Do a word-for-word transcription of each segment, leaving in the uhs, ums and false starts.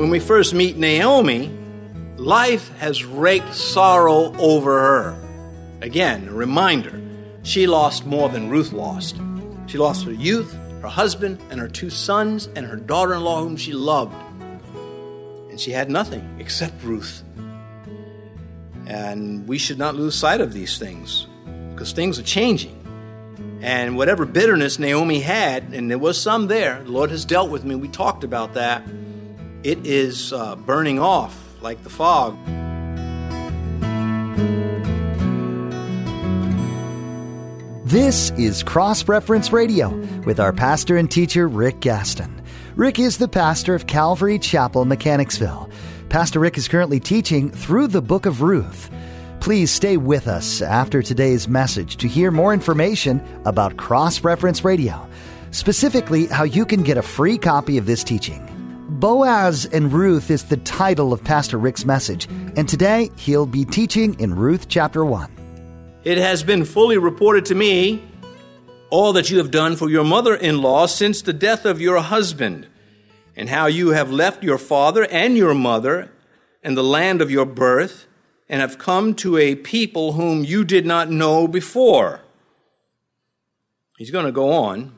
When we first meet Naomi, life has raked sorrow over her. Again, a reminder, she lost more than Ruth lost. She lost her youth, her husband, and her two sons, and her daughter-in-law whom she loved. And she had nothing except Ruth. And we should not lose sight of these things, because things are changing. And whatever bitterness Naomi had, and there was some there, the Lord has dealt with me, we talked about that, it is uh, burning off like the fog. This is Cross Reference Radio with our pastor and teacher, Rick Gaston. Rick is the pastor of Calvary Chapel, Mechanicsville. Pastor Rick is currently teaching through the book of Ruth. Please stay with us after today's message to hear more information about Cross Reference Radio, specifically how you can get a free copy of this teaching. Boaz and Ruth is the title of Pastor Rick's message, and today he'll be teaching in Ruth chapter one. It has been fully reported to me all that you have done for your mother-in-law since the death of your husband, and how you have left your father and your mother and the land of your birth, and have come to a people whom you did not know before. He's going to go on.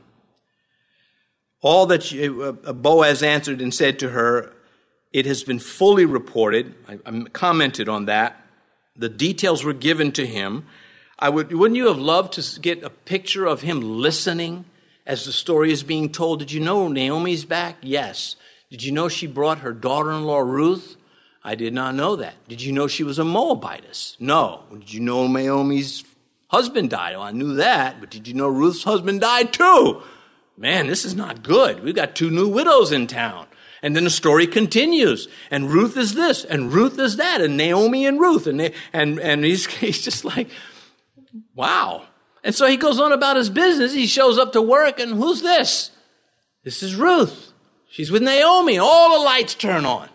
All that you, uh, Boaz answered and said to her, it has been fully reported. I, I commented on that. The details were given to him. I would, wouldn't you have loved to get a picture of him listening as the story is being told? Did you know Naomi's back? Yes. Did you know she brought her daughter-in-law Ruth? I did not know that. Did you know she was a Moabitess? No. Did you know Naomi's husband died? Well, I knew that, but did you know Ruth's husband died too? Man, this is not good. We've got two new widows in town. And then the story continues. And Ruth is this, and Ruth is that, and Naomi and Ruth. And they, and, and he's, he's just like, wow. And so he goes on about his business. He shows up to work, and who's this? This is Ruth. She's with Naomi. All the lights turn on.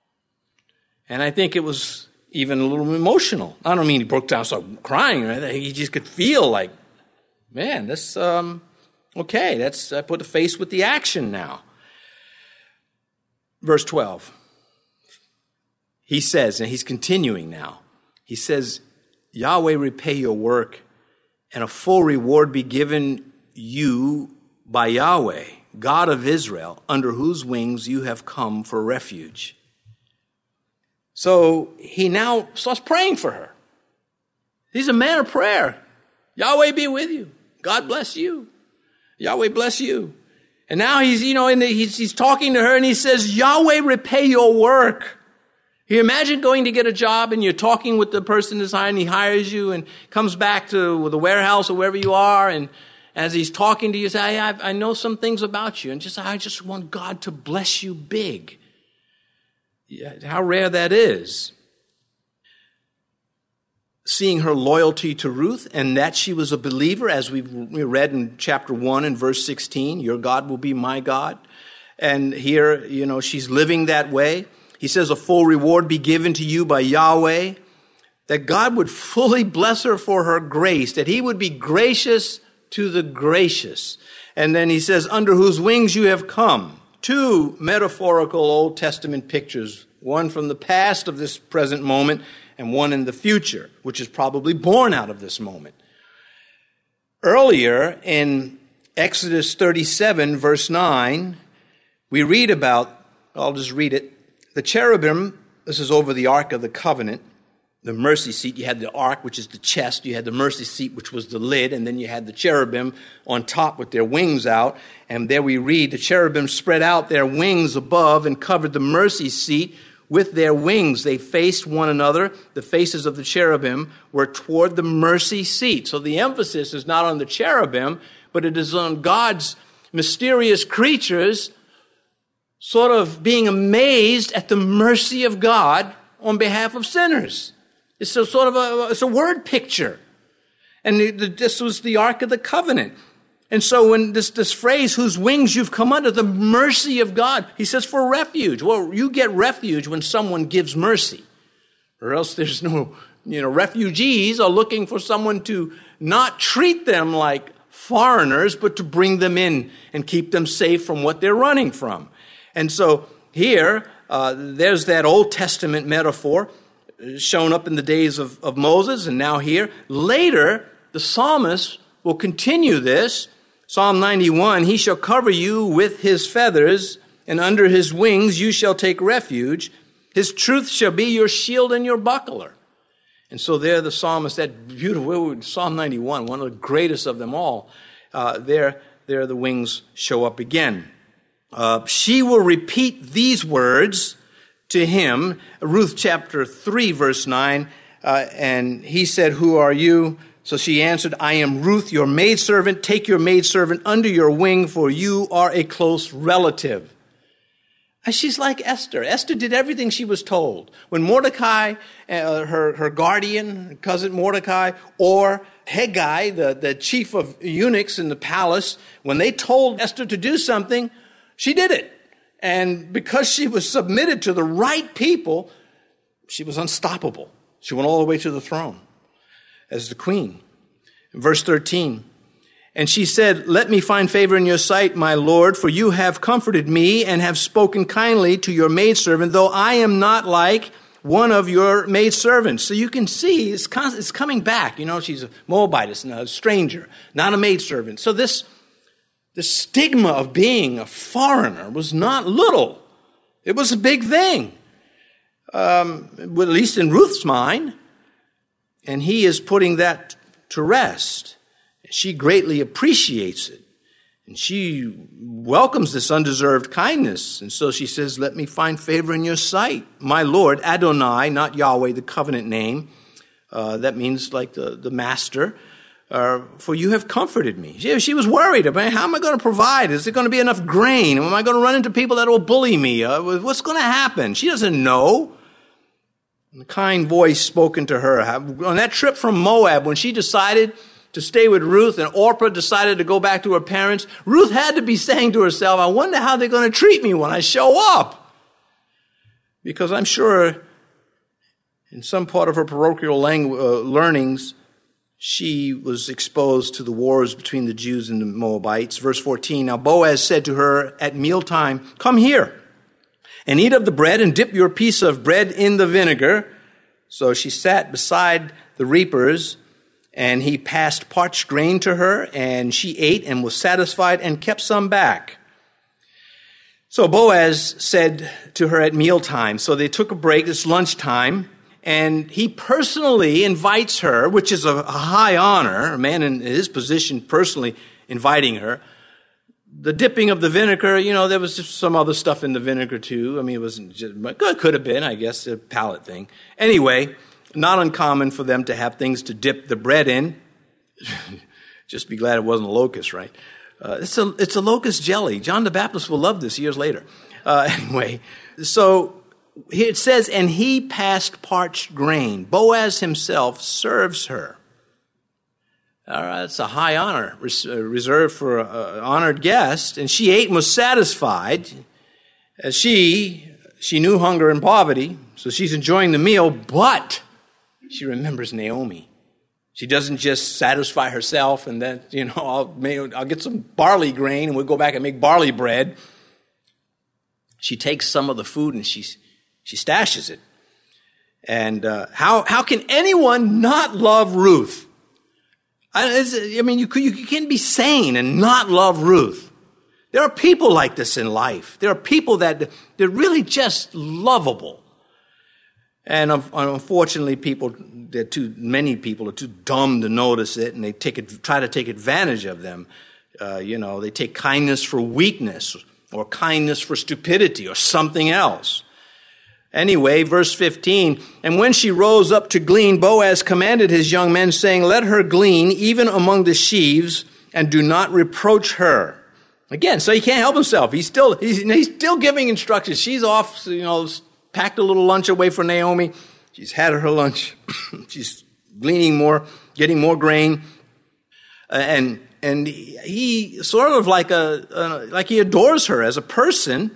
And I think it was even a little emotional. I don't mean he broke down, started crying or anything. He just could feel like, man, this... um. Okay, that's I put the face with the action now. Verse twelve. He says, and he's continuing now. He says, Yahweh repay your work, and a full reward be given you by Yahweh, God of Israel, under whose wings you have come for refuge. So he now starts praying for her. He's a man of prayer. Yahweh be with you. God bless you. Yahweh bless you. And now he's, you know, in the, he's, he's talking to her and he says, Yahweh repay your work. You imagine going to get a job and you're talking with the person that's hiring, he hires you and comes back to the warehouse or wherever you are. And as he's talking to you, say, I, I know some things about you. And just, I just want God to bless you big. Yeah, how rare that is. Seeing her loyalty to Ruth and that she was a believer, as we read in chapter one and verse sixteen, your God will be my God. And here, you know, she's living that way. He says a full reward be given to you by Yahweh, that God would fully bless her for her grace, that he would be gracious to the gracious. And then he says, under whose wings you have come. Two metaphorical Old Testament pictures, one from the past of this present moment and one in the future, which is probably born out of this moment. Earlier in Exodus thirty-seven, verse nine, we read about, I'll just read it, the cherubim, this is over the Ark of the Covenant, the mercy seat. You had the ark, which is the chest. You had the mercy seat, which was the lid. And then you had the cherubim on top with their wings out. And there we read, the cherubim spread out their wings above and covered the mercy seat with their wings. They faced one another. The faces of the cherubim were toward the mercy seat. So the emphasis is not on the cherubim, but it is on God's mysterious creatures sort of being amazed at the mercy of God on behalf of sinners. It's a sort of a, it's a word picture. And the, the, this was the Ark of the Covenant. And so when this, this phrase, whose wings you've come under, the mercy of God, he says for refuge. Well, you get refuge when someone gives mercy. Or else there's no, you know, refugees are looking for someone to not treat them like foreigners, but to bring them in and keep them safe from what they're running from. And so here, Uh, there's that Old Testament metaphor shown up in the days of, of Moses and now here. Later, the psalmist will continue this. Psalm ninety-one, he shall cover you with his feathers, and under his wings you shall take refuge. His truth shall be your shield and your buckler. And so there the psalmist, that beautiful, Psalm ninety-one, one of the greatest of them all, uh, there, there the wings show up again. Uh, she will repeat these words to him, Ruth chapter three, verse nine, uh, and he said, who are you? So she answered, I am Ruth, your maidservant. Take your maidservant under your wing, for you are a close relative. And she's like Esther. Esther did everything she was told. When Mordecai, uh, her, her guardian, cousin Mordecai, or Haggai, the, the chief of eunuchs in the palace, when they told Esther to do something, she did it. And because she was submitted to the right people, she was unstoppable. She went all the way to the throne as the queen. Verse thirteen, and she said, let me find favor in your sight, my Lord, for you have comforted me and have spoken kindly to your maidservant, though I am not like one of your maidservants. So you can see it's, con- it's coming back. You know, she's a Moabite, a stranger, not a maidservant. So this, the stigma of being a foreigner was not little. It was a big thing, um, at least in Ruth's mind. And he is putting that to rest. She greatly appreciates it. And she welcomes this undeserved kindness. And so she says, let me find favor in your sight. My Lord, Adonai, not Yahweh, the covenant name. Uh, that means like the, the master. Uh, for you have comforted me. She, she was worried about, how am I going to provide? Is there going to be enough grain? Am I going to run into people that will bully me? Uh, what's going to happen? She doesn't know. And the kind voice spoken to her. On that trip from Moab, when she decided to stay with Ruth and Orpah decided to go back to her parents, Ruth had to be saying to herself, I wonder how they're going to treat me when I show up. Because I'm sure in some part of her parochial langu- uh, learnings, she was exposed to the wars between the Jews and the Moabites. Verse fourteen, now Boaz said to her at mealtime, come here and eat of the bread and dip your piece of bread in the vinegar. So she sat beside the reapers, and he passed parched grain to her, and she ate and was satisfied and kept some back. So Boaz said to her at mealtime, so they took a break, it's lunchtime, and he personally invites her, which is a high honor, a man in his position personally inviting her. The dipping of the vinegar, you know, there was just some other stuff in the vinegar too. I mean, it wasn't just, it could have been, I guess, a palate thing. Anyway, not uncommon for them to have things to dip the bread in. Just be glad it wasn't a locust, right? Uh, it's a it's a locust jelly. John the Baptist will love this years later. Uh, anyway, so it says, and he passed parched grain. Boaz himself serves her. All right, it's a high honor reserved for an honored guest. And she ate and was satisfied. As she, she knew hunger and poverty, so she's enjoying the meal, but she remembers Naomi. She doesn't just satisfy herself and then, you know, I'll, I'll get some barley grain and we'll go back and make barley bread. She takes some of the food and she, she stashes it. And uh, how, how can anyone not love Ruth? I mean, you, you can be sane and not love Ruth. There are people like this in life. There are people that they're really just lovable. And unfortunately, people, they're too, many people are too dumb to notice it, and they take it, try to take advantage of them. Uh, you know, they take kindness for weakness, or kindness for stupidity, or something else. Anyway, verse fifteen, and when she rose up to glean, Boaz commanded his young men, saying, let her glean even among the sheaves, and do not reproach her. Again, so he can't help himself. He's still, he's, he's still giving instructions. She's off, you know, packed a little lunch away for Naomi. She's had her lunch. She's gleaning more, getting more grain. Uh, and, and he sort of like a, uh, like he adores her as a person,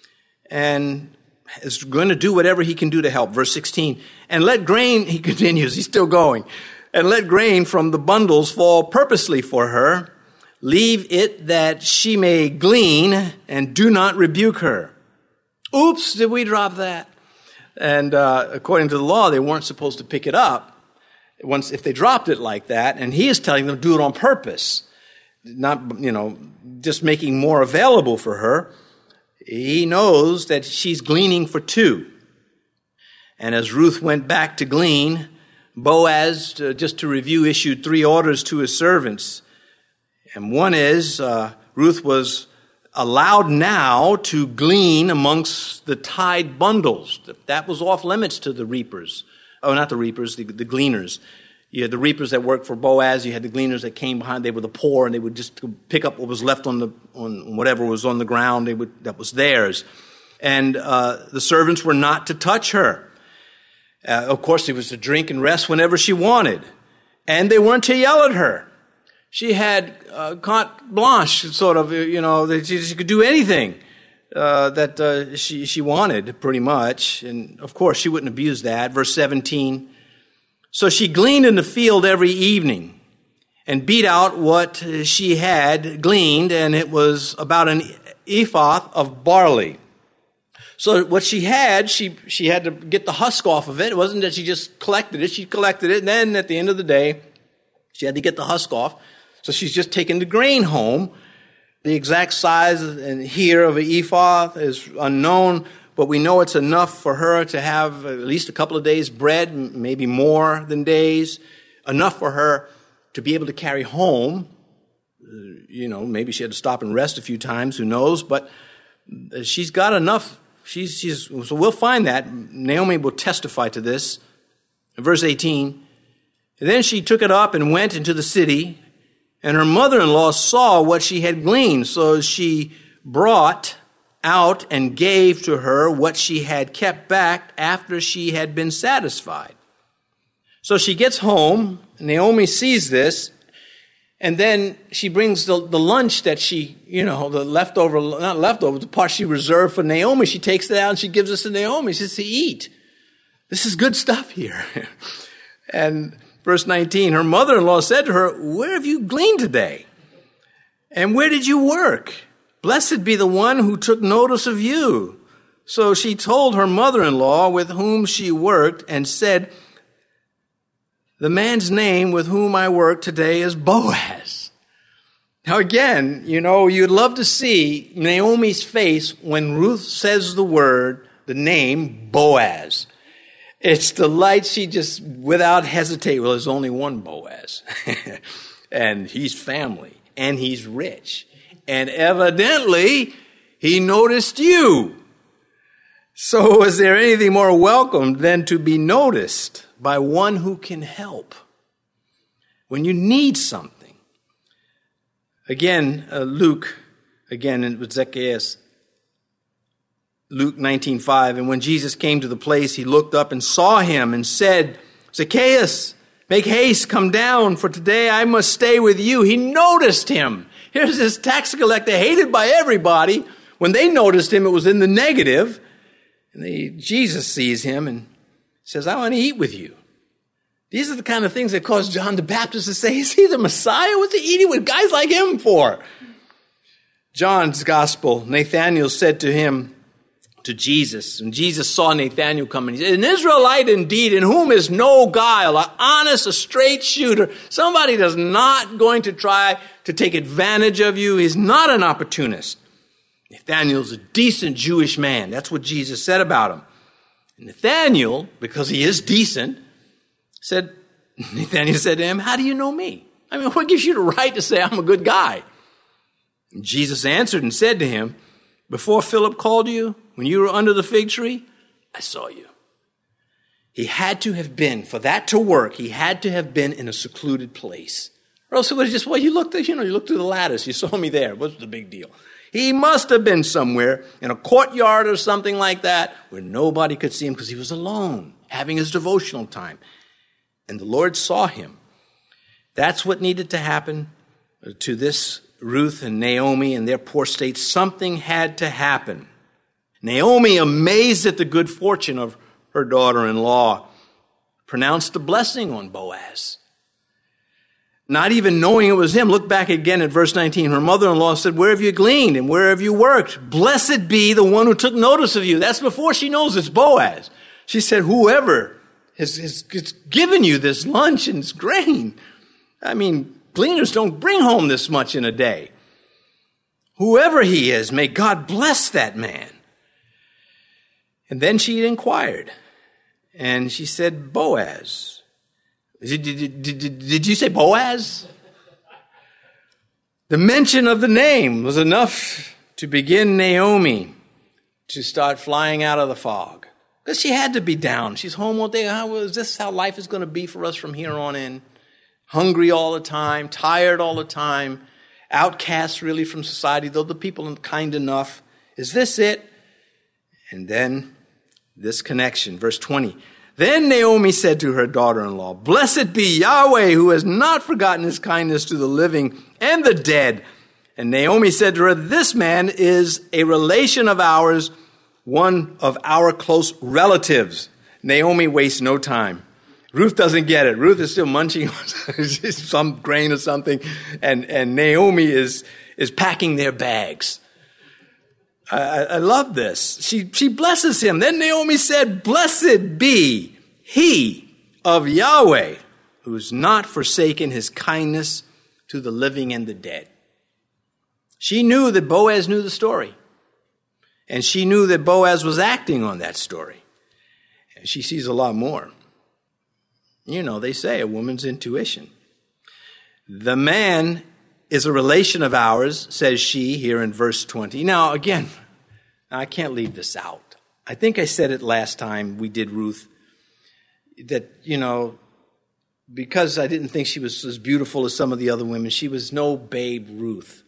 and is going to do whatever he can do to help. Verse sixteen, and let grain, he continues, he's still going, and let grain from the bundles fall purposely for her. Leave it that she may glean, and do not rebuke her. Oops, did we drop that? And uh, according to the law, they weren't supposed to pick it up once if they dropped it like that. And he is telling them to do it on purpose, not, you know, just making more available for her. He knows that she's gleaning for two. And as Ruth went back to glean, Boaz, uh, just to review, issued three orders to his servants. And one is, uh, Ruth was allowed now to glean amongst the tied bundles. That was off limits to the reapers. Oh, not the reapers, the, the gleaners. You had the reapers that worked for Boaz. You had the gleaners that came behind. They were the poor, and they would just pick up what was left on the on whatever was on the ground. They would that was theirs. And uh, the servants were not to touch her. Uh, of course, it was to drink and rest whenever she wanted. And they weren't to yell at her. She had uh, carte blanche, sort of, you know, that she, she could do anything uh, that uh, she, she wanted, pretty much. And, of course, she wouldn't abuse that. Verse seventeen, so she gleaned in the field every evening and beat out what she had gleaned, and it was about an ephah of barley. So what she had, she she had to get the husk off of it. It wasn't that she just collected it. She collected it, and then at the end of the day, she had to get the husk off. So she's just taking the grain home. The exact size and here of an ephah is unknown, but we know it's enough for her to have at least a couple of days' bread, maybe more than days, enough for her to be able to carry home. You know, maybe she had to stop and rest a few times, who knows, but she's got enough. She's, she's, so we'll find that. Naomi will testify to this. In verse eighteen, then she took it up and went into the city, and her mother-in-law saw what she had gleaned. So she brought out and gave to her what she had kept back after she had been satisfied. So she gets home. Naomi sees this. And then she brings the, the lunch that she, you know, the leftover, not leftover, the part she reserved for Naomi. She takes it out and she gives us to Naomi. She says, to eat. This is good stuff here. And verse nineteen, her mother-in-law said to her, where have you gleaned today? And where did you work? Blessed be the one who took notice of you. So she told her mother-in-law with whom she worked and said, the man's name with whom I work today is Boaz. Now again, you know, you'd love to see Naomi's face when Ruth says the word, the name Boaz. It's the light she just, without hesitate, well, there's only one Boaz. And he's family, and he's rich. And evidently, he noticed you. So is there anything more welcome than to be noticed by one who can help when you need something? Again, uh, Luke, again with Zacchaeus, Luke nineteen five, and when Jesus came to the place, he looked up and saw him and said, Zacchaeus, make haste, come down, for today I must stay with you. He noticed him. Here's this tax collector hated by everybody. When they noticed him, it was in the negative. And they, Jesus sees him and says, I want to eat with you. These are the kind of things that caused John the Baptist to say, is he the Messiah? What's he eating with guys like him for? John's gospel, Nathanael said to him, to Jesus, and Jesus saw Nathanael coming. He said, an Israelite indeed, in whom is no guile, an honest, a straight shooter, somebody that's not going to try to take advantage of you. He's not an opportunist. Nathanael's a decent Jewish man. That's what Jesus said about him. And Nathanael, because he is decent, said, Nathanael said to him, how do you know me? I mean, what gives you the right to say I'm a good guy? And Jesus answered and said to him, before Philip called you, when you were under the fig tree, I saw you. He had to have been, for that to work, he had to have been in a secluded place. Or else it was just, well, you looked, you know, you looked through the lattice, you saw me there. What's the big deal? He must have been somewhere in a courtyard or something like that where nobody could see him because he was alone, having his devotional time. And the Lord saw him. That's what needed to happen to this Ruth and Naomi and their poor state. Something had to happen. Naomi, amazed at the good fortune of her daughter-in-law, pronounced a blessing on Boaz. not even knowing it was him. Look back again at verse nineteen. Her mother-in-law said, where have you gleaned and where have you worked? Blessed be the one who took notice of you. That's before she knows it's Boaz. She said, whoever has, has, has given you this lunch and this grain. I mean, gleaners don't bring home this much in a day. Whoever he is, may God bless that man. And then she inquired, and she said, Boaz. Did, did, did, did, did you say Boaz? The mention of the name was enough to begin Naomi to start flying out of the fog. Because she had to be down. She's home all day. How is this how life is going to be for us from here on in? Hungry all the time, tired all the time, outcast really from society, though the people are kind enough. Is this it? And then this connection, verse twenty. Then Naomi said to her daughter-in-law, blessed be Yahweh, who has not forgotten his kindness to the living and the dead. And Naomi said to her, this man is a relation of ours, one of our close relatives. Naomi wastes no time. Ruth doesn't get it. Ruth is still munching on some grain or something, and, and Naomi is, is packing their bags. I, I love this. She, she blesses him. Then Naomi said, blessed be he of Yahweh, who has not forsaken his kindness to the living and the dead. She knew that Boaz knew the story. And she knew that Boaz was acting on that story. And she sees a lot more. You know, they say a woman's intuition. The man is a relation of ours, says she here in verse twenty. Now, again, I can't leave this out. I think I said it last time we did Ruth, that, you know, because I didn't think she was as beautiful as some of the other women, she was no Babe Ruth.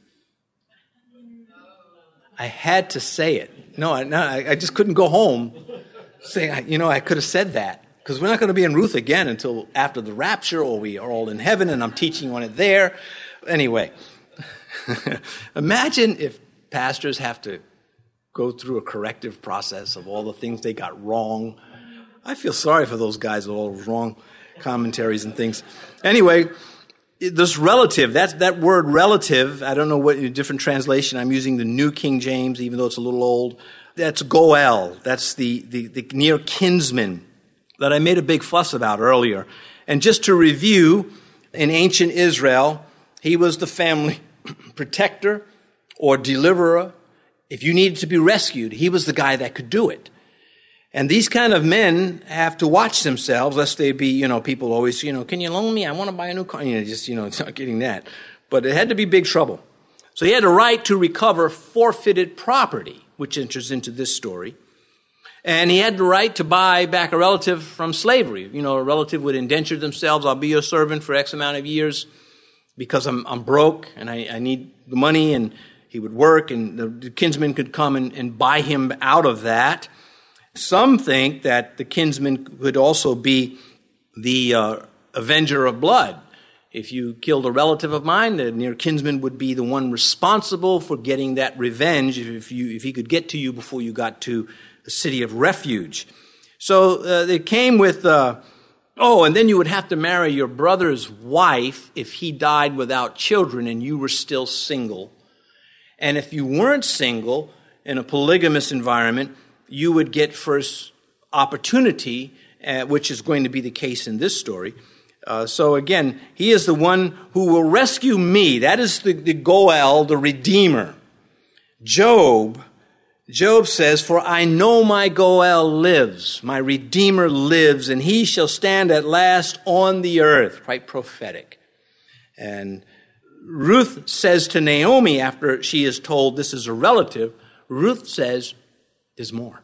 I had to say it. No, I, no, I just couldn't go home saying, you know, I could have said that. Because we're not going to be in Ruth again until after the rapture, or we are all in heaven, and I'm teaching on it there. Anyway, imagine if pastors have to go through a corrective process of all the things they got wrong. I feel sorry for those guys with all the wrong commentaries and things. Anyway, this relative, that's, that word relative, I don't know what different translation, I'm using the New King James, even though it's a little old. That's Goel. That's the, the, the near kinsman that I made a big fuss about earlier. And just to review, in ancient Israel, he was the family protector or deliverer. If you needed to be rescued, he was the guy that could do it. And these kind of men have to watch themselves, lest they be, you know, people always, you know, can you loan me? I want to buy a new car. You know, just, you know, it's not getting that. But it had to be big trouble. So he had a right to recover forfeited property, which enters into this story. And he had the right to buy back a relative from slavery. You know, a relative would indenture themselves. I'll be your servant for X amount of years because I'm, I'm broke and I, I need the money. And he would work, and the, the kinsman could come and, and buy him out of that. Some think that the kinsman could also be the uh, avenger of blood. If you killed a relative of mine, the near kinsman would be the one responsible for getting that revenge if you if he could get to you before you got to the city of refuge. So uh, they came with, uh, oh, and then you would have to marry your brother's wife if he died without children and you were still single. And if you weren't single in a polygamous environment, you would get first opportunity, uh, which is going to be the case in this story. Uh, so again, he is the one who will rescue me. That is the, the Goel, the Redeemer. Job, Job says, for I know my Goel lives, my Redeemer lives, and he shall stand at last on the earth. Quite prophetic. And Ruth says to Naomi, after she is told this is a relative, Ruth says, there's more.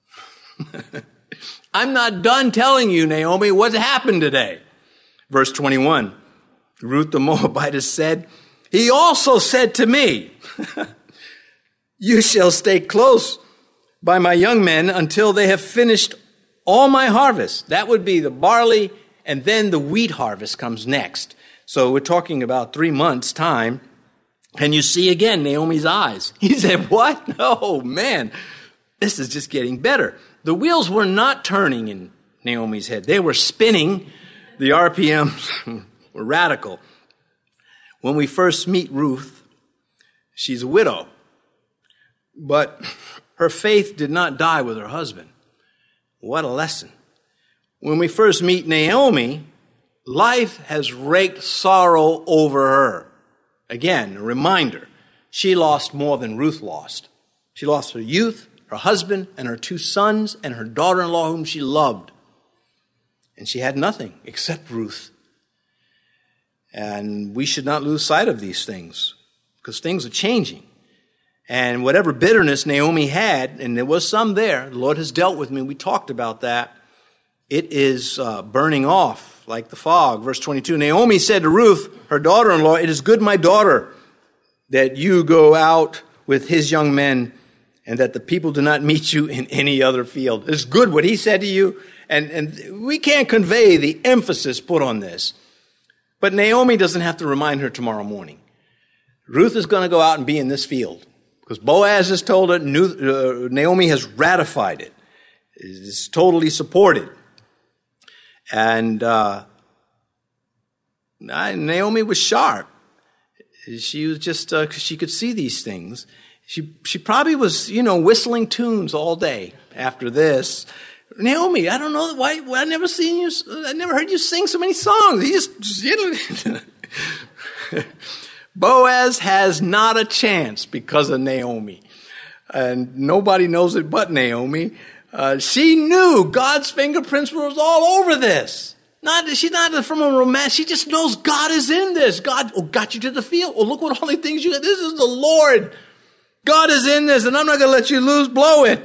I'm not done telling you, Naomi, what happened today. Verse twenty-one, Ruth the Moabitess said, he also said to me, you shall stay close by my young men until they have finished all my harvest. That would be the barley, and then the wheat harvest comes next. So we're talking about three months' time. And you see again Naomi's eyes. He said, what? Oh, man, this is just getting better. The wheels were not turning in Naomi's head. They were spinning. The R P Ms were radical. When we first meet Ruth, she's a widow, but her faith did not die with her husband. What a lesson. When we first meet Naomi, life has raked sorrow over her. Again, a reminder, she lost more than Ruth lost. She lost her youth, her husband, and her two sons, and her daughter-in-law whom she loved. And she had nothing except Ruth. And we should not lose sight of these things, because things are changing. And whatever bitterness Naomi had, and there was some there, the Lord has dealt with me, we talked about that, it is uh, burning off like the fog. Verse twenty-two, Naomi said to Ruth, her daughter-in-law, it is good, my daughter, that you go out with his young men, and that the people do not meet you in any other field. It's good what he said to you, and, and we can't convey the emphasis put on this. But Naomi doesn't have to remind her tomorrow morning. Ruth is going to go out and be in this field, because Boaz has told her, Naomi has ratified it. It's totally supported. And uh, Naomi was sharp. She was just, uh, she could see these things. She she probably was, you know, whistling tunes all day after this. Naomi, I don't know why, I never seen you, I never heard you sing so many songs. You just, you know. Boaz has not a chance because of Naomi. And nobody knows it but Naomi. Uh, she knew God's fingerprints was all over this. Not, she's not from a romance. She just knows God is in this. God oh, got you to the field. Oh, look what all the things you got. This is the Lord. God is in this, and I'm not going to let you lose, blow it.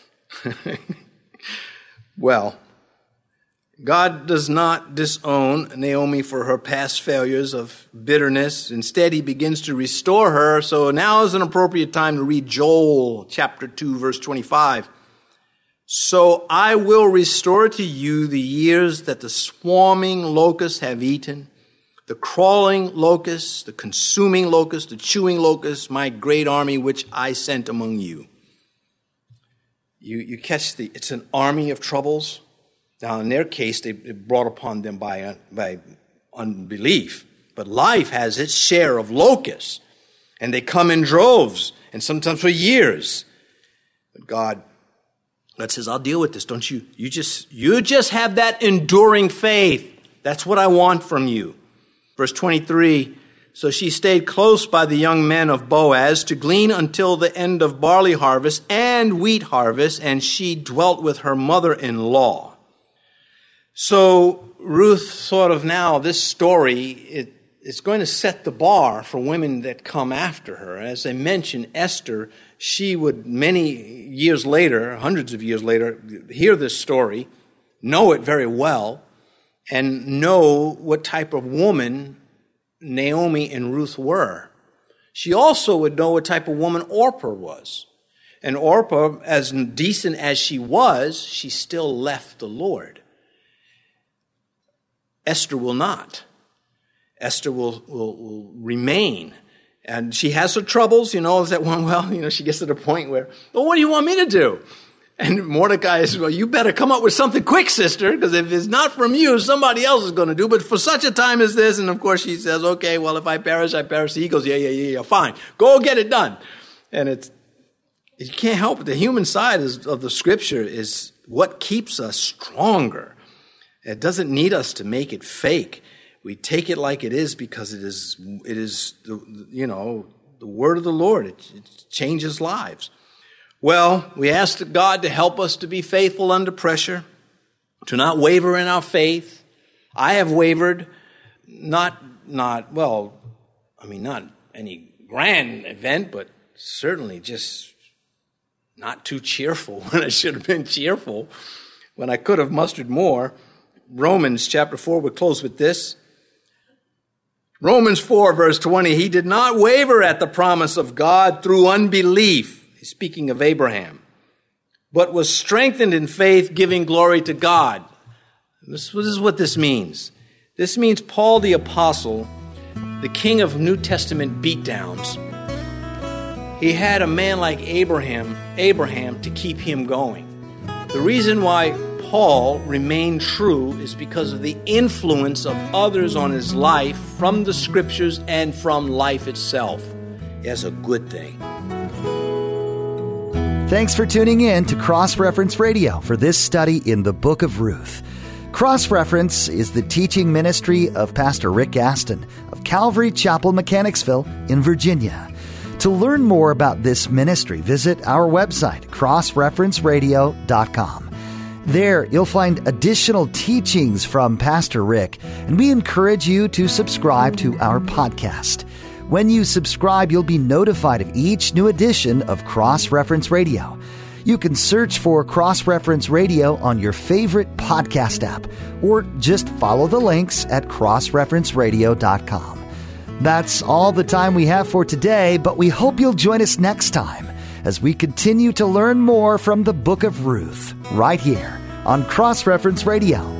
Well, God does not disown Naomi for her past failures of bitterness. Instead, he begins to restore her. So now is an appropriate time to read Joel chapter two, verse twenty-five. So I will restore to you the years that the swarming locusts have eaten, the crawling locusts, the consuming locusts, the chewing locusts, my great army which I sent among you. You, you catch the, it's an army of troubles. Now, in their case, they brought upon them by, by unbelief. But life has its share of locusts, and they come in droves, and sometimes for years. But God, God says, I'll deal with this. Don't you? You just, you just have that enduring faith. That's what I want from you. Verse twenty-three, so she stayed close by the young men of Boaz to glean until the end of barley harvest and wheat harvest, and she dwelt with her mother-in-law. So Ruth sort of now, this story, it, it's going to set the bar for women that come after her. As I mentioned, Esther, she would many years later, hundreds of years later, hear this story, know it very well, and know what type of woman Naomi and Ruth were. She also would know what type of woman Orpah was. And Orpah, as decent as she was, she still left the Lord. Esther will not. Esther will, will, will remain. And she has her troubles, you know, is that one, well, you know, she gets to the point where, well, what do you want me to do? And Mordecai says, well, you better come up with something quick, sister, because if it's not from you, somebody else is going to do. But for such a time as this, and of course she says, okay, well, if I perish, I perish. He goes, yeah, yeah, yeah, yeah, fine. Go get it done. And it's, you can't help it. The human side is, of the scripture is what keeps us stronger. It doesn't need us to make it fake. We take it like it is because it is, it is, the, you know, the word of the Lord. It, it changes lives. Well, we ask God to help us to be faithful under pressure, to not waver in our faith. I have wavered, not, not, well, I mean, not any grand event, but certainly just not too cheerful when I should have been cheerful, when I could have mustered more. Romans chapter four, we'll close with this. Romans four, verse twenty, he did not waver at the promise of God through unbelief. Speaking of Abraham, but was strengthened in faith, giving glory to God. This, this is what this means. This means Paul the Apostle, the king of New Testament beatdowns, he had a man like Abraham, Abraham to keep him going. The reason why Paul remained true is because of the influence of others on his life from the Scriptures and from life itself. That's a good thing. Thanks for tuning in to Cross Reference Radio for this study in the Book of Ruth. Cross Reference is the teaching ministry of Pastor Rick Gaston of Calvary Chapel, Mechanicsville in Virginia. To learn more about this ministry, visit our website, cross reference radio dot com. There, you'll find additional teachings from Pastor Rick, and we encourage you to subscribe to our podcast. When you subscribe, you'll be notified of each new edition of Cross Reference Radio. You can search for Cross Reference Radio on your favorite podcast app, or just follow the links at cross reference radio dot com. That's all the time we have for today, but we hope you'll join us next time as we continue to learn more from the Book of Ruth, right here on Cross Reference Radio.